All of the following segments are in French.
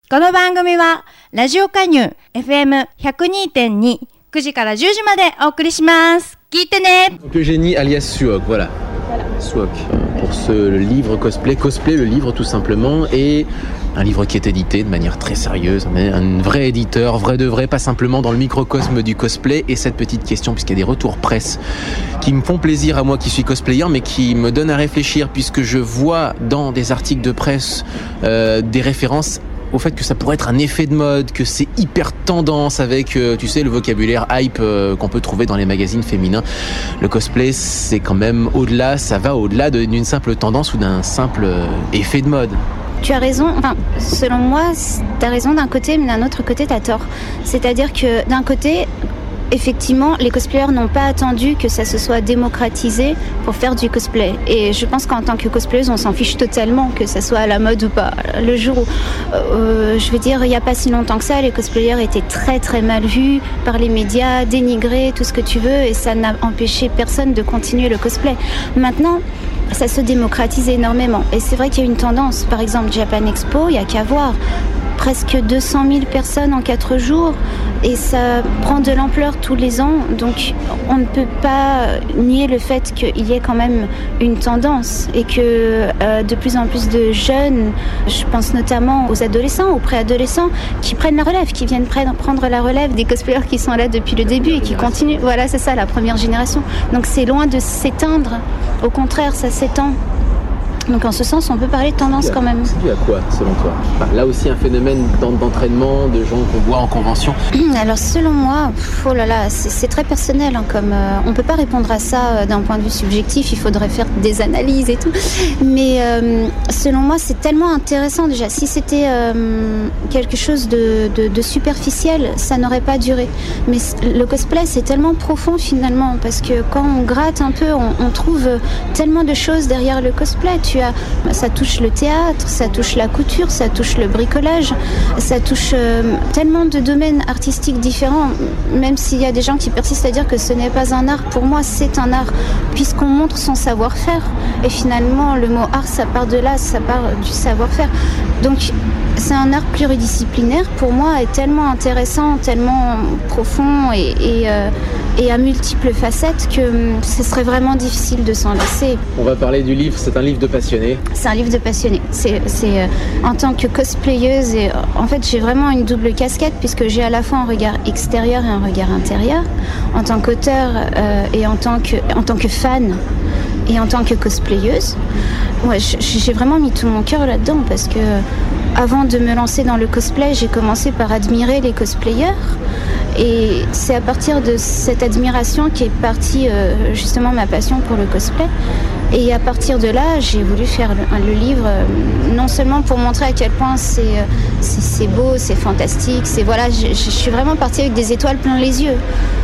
この番組はラジオ加入 FM102.2 9時から10時までお送りします。聞いてね。 Donc Eugénie alias Suok, voilà. Suok, pour ce livre cosplay, le livre tout simplement, et un livre qui est édité de manière très sérieuse, un vrai éditeur, vrai de vrai, pas simplement dans le microcosme du cosplay. Et cette petite question, puisqu'il y a des retours presse qui me font plaisir à moi qui suis cosplayer, mais qui me donnent à réfléchir, puisque je vois dans des articles de presse des références au fait que ça pourrait être un effet de mode, que c'est hyper tendance avec, tu sais, le vocabulaire hype qu'on peut trouver dans les magazines féminins. Le cosplay, c'est quand même au-delà, ça va au-delà d'une simple tendance ou d'un simple effet de mode. Tu as raison, enfin, selon moi, tu as raison d'un côté, mais d'un autre côté, tu as tort. C'est-à-dire que d'un côté, effectivement, les cosplayers n'ont pas attendu que ça se soit démocratisé pour faire du cosplay. Et je pense qu'en tant que cosplayeuse, on s'en fiche totalement que ça soit à la mode ou pas. Le jour où, je veux dire, il n'y a pas si longtemps que ça, les cosplayers étaient très très mal vus par les médias, dénigrés, tout ce que tu veux, et ça n'a empêché personne de continuer le cosplay. Maintenant, ça se démocratise énormément. Et c'est vrai qu'il y a une tendance. Par exemple, Japan Expo, il n'y a qu'à voir. Presque 200 000 personnes en 4 jours et ça prend de l'ampleur tous les ans, donc on ne peut pas nier le fait qu'il y ait quand même une tendance et que de plus en plus de jeunes, je pense notamment aux adolescents, aux préadolescents, qui prennent la relève, qui viennent prendre la relève des cosplayers qui sont là depuis le début et qui continuent. Voilà, c'est ça, la première génération. Donc c'est loin de s'éteindre, au contraire, ça s'étend. Donc en ce sens, on peut parler de tendance quand même. C'est dû à quoi, selon toi ? Là aussi, un phénomène d'entraînement, de gens qu'on voit en convention. Alors selon moi, oh là là, c'est très personnel. Hein, comme on peut pas répondre à ça d'un point de vue subjectif. Il faudrait faire des analyses et tout. Mais selon moi, c'est tellement intéressant déjà. Si c'était quelque chose de superficiel, ça n'aurait pas duré. Mais le cosplay, c'est tellement profond finalement, parce que quand on gratte un peu, on trouve tellement de choses derrière le cosplay. Ça touche le théâtre, ça touche la couture, ça touche le bricolage, ça touche tellement de domaines artistiques différents, même s'il y a des gens qui persistent à dire que ce n'est pas un art. Pour moi, c'est un art, puisqu'on montre son savoir-faire. Et finalement, le mot art, ça part de là, ça part du savoir-faire. Donc, c'est un art pluridisciplinaire, pour moi, et tellement intéressant, tellement profond et à multiples facettes que ce serait vraiment difficile de s'en lasser. On va parler du livre, c'est un livre de passionné. C'est un livre de passionné. C'est en tant que cosplayeuse, et en fait j'ai vraiment une double casquette puisque j'ai à la fois un regard extérieur et un regard intérieur. En tant qu'auteur et en tant que fan et en tant que cosplayeuse, ouais, j'ai vraiment mis tout mon cœur là-dedans parce que avant de me lancer dans le cosplay, j'ai commencé par admirer les cosplayers. Et c'est à partir de cette admiration qu'est partie justement ma passion pour le cosplay. Et à partir de là, j'ai voulu faire le livre, non seulement pour montrer à quel point c'est beau, c'est fantastique. Voilà, je suis vraiment partie avec des étoiles plein les yeux.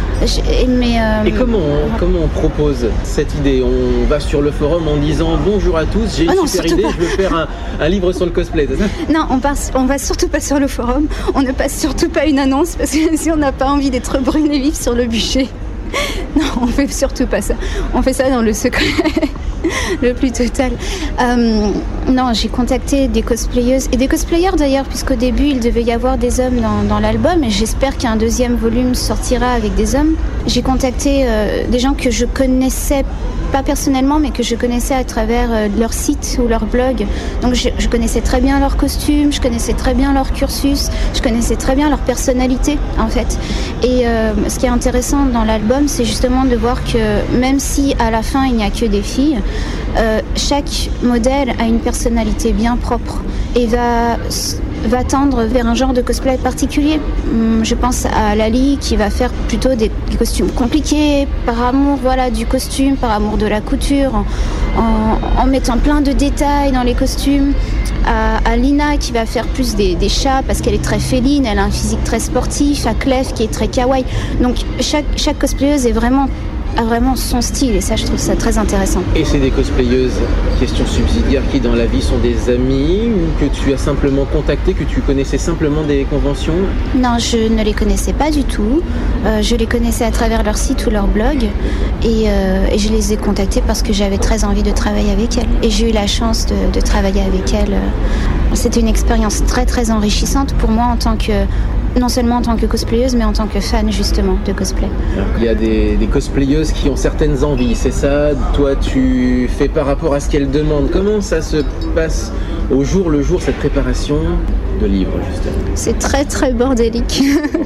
Et comment on propose cette idée ? On va sur le forum en disant bonjour à tous, j'ai une super idée, je veux faire un livre sur le cosplay, c'est ça ? Non, on va surtout pas sur le forum, on ne passe surtout pas une annonce parce que si on n'a pas envie d'être brûlé vif sur le bûcher. Non, on fait surtout pas ça. On fait ça dans le secret le plus total. Non, j'ai contacté des cosplayeuses et des cosplayers d'ailleurs, puisqu'au début il devait y avoir des hommes dans l'album et j'espère qu'un deuxième volume sortira avec des hommes. J'ai contacté des gens que je connaissais pas personnellement mais que je connaissais à travers leur site ou leur blog. Donc je connaissais très bien leurs costumes, je connaissais très bien leur cursus, je connaissais très bien leur personnalité en fait. Et ce qui est intéressant dans l'album, c'est justement de voir que même si à la fin il n'y a que des filles, chaque modèle a une personnalité bien propre et va tendre vers un genre de cosplay particulier. Je pense à Lali qui va faire plutôt des costumes compliqués, par amour du costume, par amour de la couture, en mettant plein de détails dans les costumes. À Lina qui va faire plus des chats parce qu'elle est très féline, elle a un physique très sportif. À Clef qui est très kawaii. Donc chaque cosplayeuse est vraiment a vraiment son style et ça, je trouve ça très intéressant. Et c'est des cosplayeuses, question subsidiaire, qui dans la vie sont des amies ou que tu as simplement contacté, que tu connaissais simplement des conventions? Non, je ne les connaissais pas du tout. Je les connaissais à travers leur site ou leur blog et je les ai contactées parce que j'avais très envie de travailler avec elles. Et j'ai eu la chance de travailler avec elles. C'était une expérience très très enrichissante pour moi en tant que, non seulement en tant que cosplayeuse, mais en tant que fan justement de cosplay. Alors, il y a des cosplayeuses qui ont certaines envies, c'est ça? Toi, tu fais par rapport à ce qu'elles demandent. Comment ça se passe au jour le jour, cette préparation de livres, justement? C'est très très bordélique.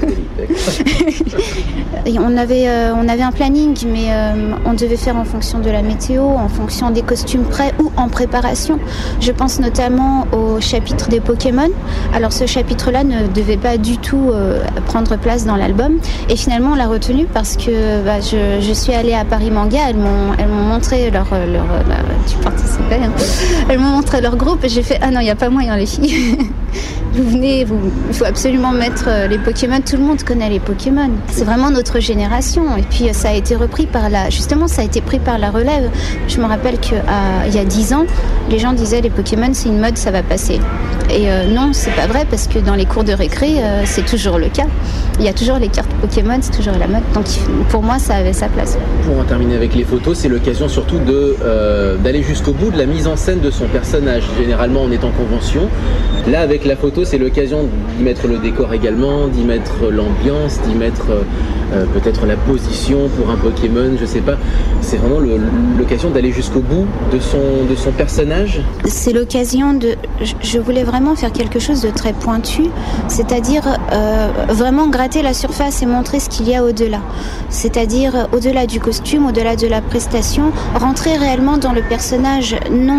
On avait un planning, mais on devait faire en fonction de la météo, en fonction des costumes prêts ou en préparation. Je pense notamment au chapitre des Pokémon. Alors ce chapitre-là ne devait pas du tout prendre place dans l'album. Et finalement, on l'a retenu parce que je suis allée à Paris Manga. Elles m'ont montré leur tu participais, hein. Elles m'ont montré leur groupe et j'ai fait ah non, il n'y a pas moyen les filles. Vous venez, il faut absolument mettre les Pokémon. Tout le monde connaît les Pokémon. C'est vraiment notre génération. Et puis ça a été repris justement, ça a été pris par la relève. Je me rappelle qu'il y a 10 ans, les gens disaient les Pokémon, c'est une mode, ça va passer. Et non, c'est pas vrai parce que dans les cours de récré, c'est toujours le cas. Il y a toujours les cartes Pokémon, c'est toujours la mode. Donc pour moi, ça avait sa place. Pour en terminer avec les photos, c'est l'occasion surtout d'aller jusqu'au bout de la mise en scène de son personnage. Généralement, on est en convention. Là, avec la photo, c'est l'occasion d'y mettre le décor également, d'y mettre l'ambiance, d'y mettre peut-être la position pour un Pokémon, je sais pas. C'est vraiment l'occasion d'aller jusqu'au bout de son personnage. C'est l'occasion de... Je voulais vraiment faire quelque chose de très pointu, c'est-à-dire vraiment gratter la surface et montrer ce qu'il y a au-delà. C'est-à-dire au-delà du costume, au-delà de la prestation, rentrer réellement dans le personnage,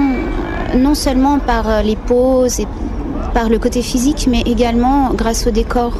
non seulement par les poses et par le côté physique, mais également grâce au décor,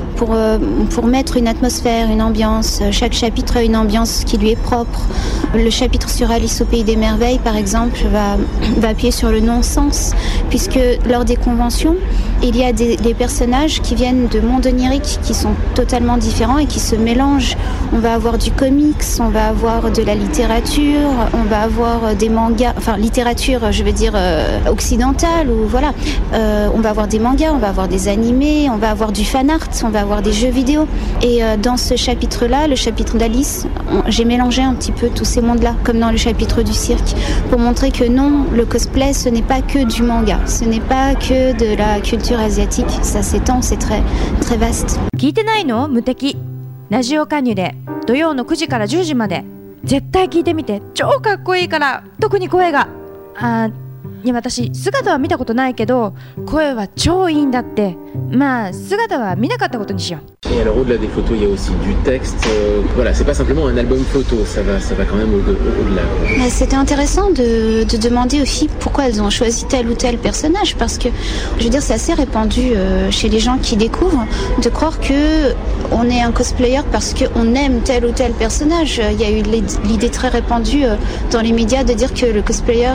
pour mettre une atmosphère, une ambiance. Chaque chapitre a une ambiance qui lui est propre. Le chapitre sur Alice au Pays des Merveilles, par exemple, va appuyer sur le non-sens, puisque lors des conventions, il y a des personnages qui viennent de mondes oniriques qui sont totalement différents et qui se mélangent. On va avoir du comics, on va avoir de la littérature, on va avoir des mangas, enfin littérature, je veux dire occidentale, ou voilà. On va avoir des mangas, on va avoir des animés, on va avoir du fan art, on va avoir des jeux vidéo. Et dans ce chapitre-là, le chapitre d'Alice, j'ai mélangé un petit peu tous ces mondes-là, comme dans le chapitre du cirque, pour montrer que non, le cosplay, ce n'est pas que du manga, ce n'est pas que de la culture asiatique, ça s'étend, c'est très, très vaste. 聞いてないの？無敵ラジオ加入で土曜の9時から10時まで絶対聞いてみて。超かっこいいから、特に声がいや私姿は見たことないけど声は超いいんだって。まあ姿は見なかったことにしよう。 Et alors au-delà des photos, il y a aussi du texte. Voilà, c'est pas simplement un album photo, ça va quand même au-delà. Mais c'était intéressant de demander aux filles pourquoi elles ont choisi tel ou tel personnage, parce que je veux dire c'est assez répandu chez les gens qui découvrent de croire que on est un cosplayer parce qu'on aime tel ou tel personnage. Il y a eu l'idée très répandue dans les médias de dire que le cosplayer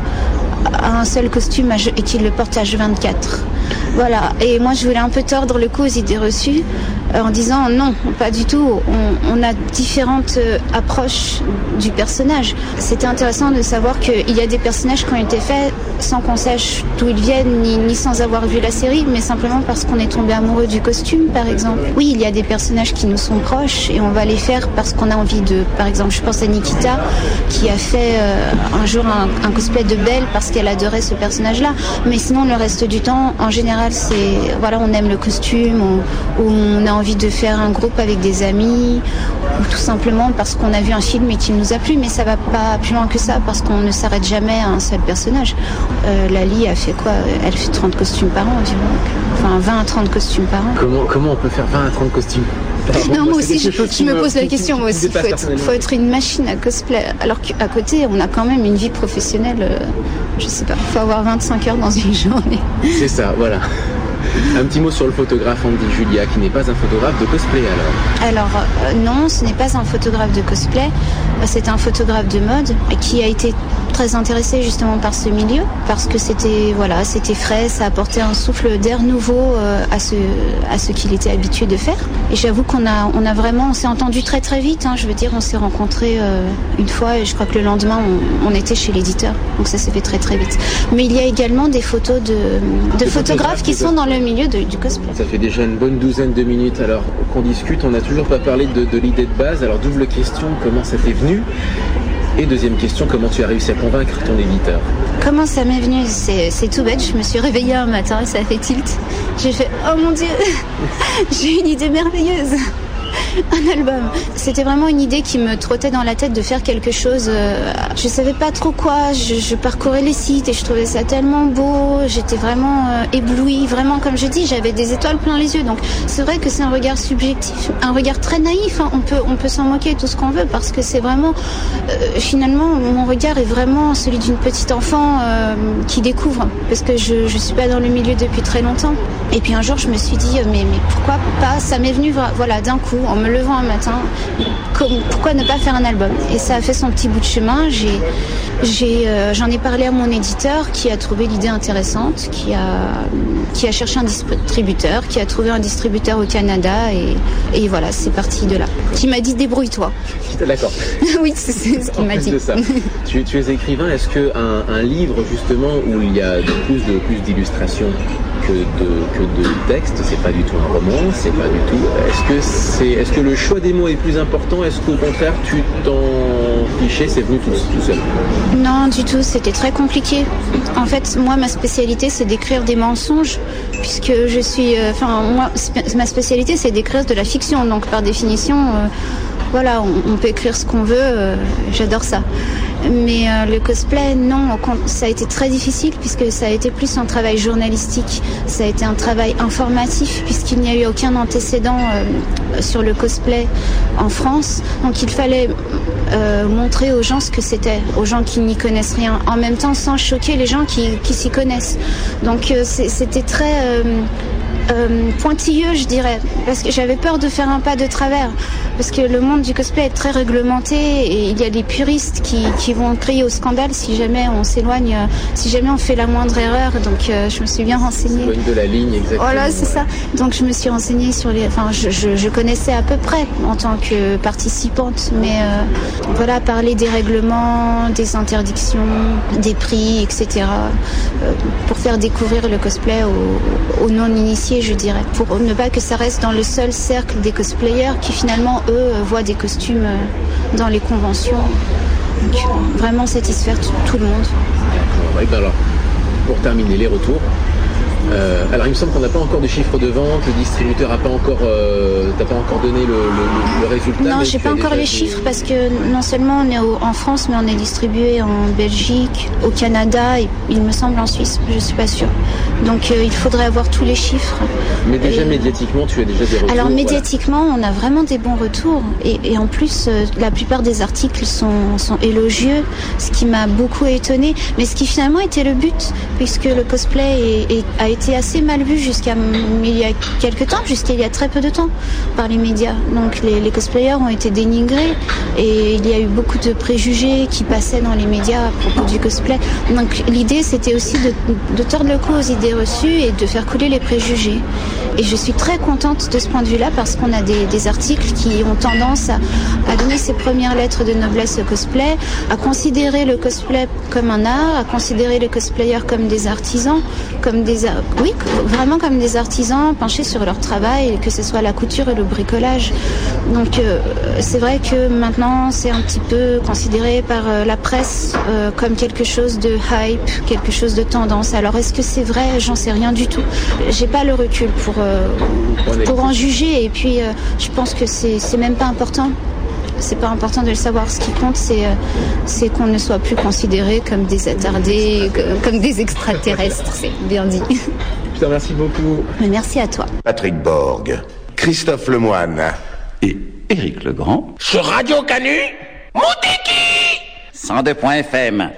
a un seul costume et qu'il le porte H24. Voilà, et moi je voulais un peu tordre le cou aux idées reçues en disant non, pas du tout, on a différentes approches du personnage. C'était intéressant de savoir qu'il y a des personnages qui ont été faits sans qu'on sache d'où ils viennent, ni sans avoir vu la série, mais simplement parce qu'on est tombé amoureux du costume, par exemple. Oui, il y a des personnages qui nous sont proches et on va les faire parce qu'on a envie de... Par exemple, je pense à Nikita qui a fait un jour un cosplay de Belle parce qu'elle adorait ce personnage-là. Mais sinon, le reste du temps, en général, c'est... Voilà, on aime le costume, ou on a envie de faire un groupe avec des amis, ou tout simplement parce qu'on a vu un film et qu'il nous a plu, mais ça va pas plus loin que ça parce qu'on ne s'arrête jamais à un seul personnage. Lali a fait quoi? Elle fait 30 costumes par an, du moins. Enfin, 20 à 30 costumes par an. Comment on peut faire 20 à 30 costumes? Non, moi aussi, je me pose la question. Moi aussi, faut être une machine à cosplay. Alors qu'à côté, on a quand même une vie professionnelle. Je sais pas, faut avoir 25 heures dans une journée. C'est ça, voilà. Un petit mot sur le photographe Andy Julia, qui n'est pas un photographe de cosplay alors. Alors non, ce n'est pas un photographe de cosplay, c'est un photographe de mode qui a été très intéressé justement par ce milieu parce que c'était frais, ça apportait un souffle d'air nouveau à ce qu'il était habitué de faire. Et j'avoue on s'est entendu très très vite. Je veux dire, on s'est rencontrés une fois et je crois que le lendemain on était chez l'éditeur. Donc ça s'est fait très très vite. Mais il y a également des photos de photographes qui sont dans le milieu du cosplay. Ça fait déjà une bonne douzaine de minutes alors qu'on discute. On n'a toujours pas parlé de l'idée de base. Alors double question, comment ça t'est venu? Et deuxième question, comment tu as réussi à convaincre ton éditeur? Comment ça m'est venu? C'est tout bête, je me suis réveillée un matin et ça a fait tilt. J'ai fait « Oh mon Dieu, j'ai une idée merveilleuse !» Un album. C'était vraiment une idée qui me trottait dans la tête de faire quelque chose. Je savais pas trop quoi. Je parcourais les sites et je trouvais ça tellement beau. J'étais vraiment éblouie. Vraiment, comme je dis, j'avais des étoiles plein les yeux. Donc c'est vrai que c'est un regard subjectif, un regard très naïf. On peut s'en moquer tout ce qu'on veut parce que c'est vraiment finalement mon regard est vraiment celui d'une petite enfant qui découvre. Parce que je suis pas dans le milieu depuis très longtemps. Et puis un jour je me suis dit mais pourquoi pas? Ça m'est venu d'un coup. En me levant un matin, pourquoi ne pas faire un album? Et ça a fait son petit bout de chemin. J'en ai parlé à mon éditeur qui a trouvé l'idée intéressante, qui a cherché un distributeur, qui a trouvé un distributeur au Canada et voilà, c'est parti de là. Qui m'a dit débrouille-toi. D'accord. Oui, c'est ce qu'il m'a dit. De ça. Tu es écrivain, est-ce qu'un livre justement où il y a plus d'illustrations que de texte, c'est pas du tout un roman, c'est pas du tout. Est-ce que le choix des mots est plus important? Est-ce qu'au contraire tu t'en fichais, c'est venu tout seul? Non, du tout, c'était très compliqué. En fait, moi, ma spécialité, c'est d'écrire des mensonges, puisque je suis. Ma spécialité, c'est d'écrire de la fiction, donc par définition. Voilà, on peut écrire ce qu'on veut, j'adore ça. Mais le cosplay, non, ça a été très difficile puisque ça a été plus un travail journalistique, ça a été un travail informatif puisqu'il n'y a eu aucun antécédent sur le cosplay en France. Donc il fallait montrer aux gens ce que c'était, aux gens qui n'y connaissent rien, en même temps sans choquer les gens qui s'y connaissent. Donc c'était très... pointilleux, je dirais, parce que j'avais peur de faire un pas de travers, parce que le monde du cosplay est très réglementé et il y a des puristes qui vont crier au scandale si jamais on s'éloigne, si jamais on fait la moindre erreur. Donc je me suis bien renseignée. S'éloigne de la ligne, exactement. Voilà, c'est ça. Donc je me suis renseignée sur les... Enfin, je connaissais à peu près en tant que participante, mais voilà, parler des règlements, des interdictions, des prix, etc. Pour faire découvrir le cosplay aux non-initiés, je dirais, pour ne pas que ça reste dans le seul cercle des cosplayers qui finalement, eux, voient des costumes dans les conventions. Donc, vraiment satisfaire tout le monde. D'accord. Et ben alors, pour terminer, les retours. Alors il me semble qu'on n'a pas encore de chiffre de vente, le distributeur n'a pas encore, t'as pas encore donné le résultat. Non, j'ai pas encore les chiffres parce que non seulement on est en France, mais on est distribué en Belgique, au Canada et il me semble en Suisse, je suis pas sûre. Donc il faudrait avoir tous les chiffres. Mais déjà médiatiquement, tu as déjà des retours? Alors médiatiquement, on a vraiment des bons retours et en plus la plupart des articles sont élogieux, ce qui m'a beaucoup étonnée, mais ce qui finalement était le but, puisque le cosplay a été assez mal vu il y a quelques temps, jusqu'il y a très peu de temps par les médias. Donc les cosplayers ont été dénigrés et il y a eu beaucoup de préjugés qui passaient dans les médias à propos du cosplay. Donc l'idée c'était aussi de tordre le cou aux idées reçues et de faire couler les préjugés. Et je suis très contente de ce point de vue-là parce qu'on a des articles qui ont tendance à donner ses premières lettres de noblesse au cosplay, à considérer le cosplay comme un art, à considérer les cosplayers comme des artisans, vraiment comme des artisans penchés sur leur travail, que ce soit la couture et le bricolage. Donc c'est vrai que maintenant c'est un petit peu considéré par la presse comme quelque chose de hype, quelque chose de tendance. Alors est-ce que c'est vrai? J'en sais rien du tout. J'ai pas le recul pour en juger et puis je pense que c'est même pas important. C'est pas important de le savoir. Ce qui compte, c'est qu'on ne soit plus considérés comme des attardés, comme des extraterrestres. C'est bien dit. Putain, merci beaucoup. Merci à toi. Patrick Borg, Christophe Lemoine et Éric Legrand sur Radio Canu, Moutiki 102.fm.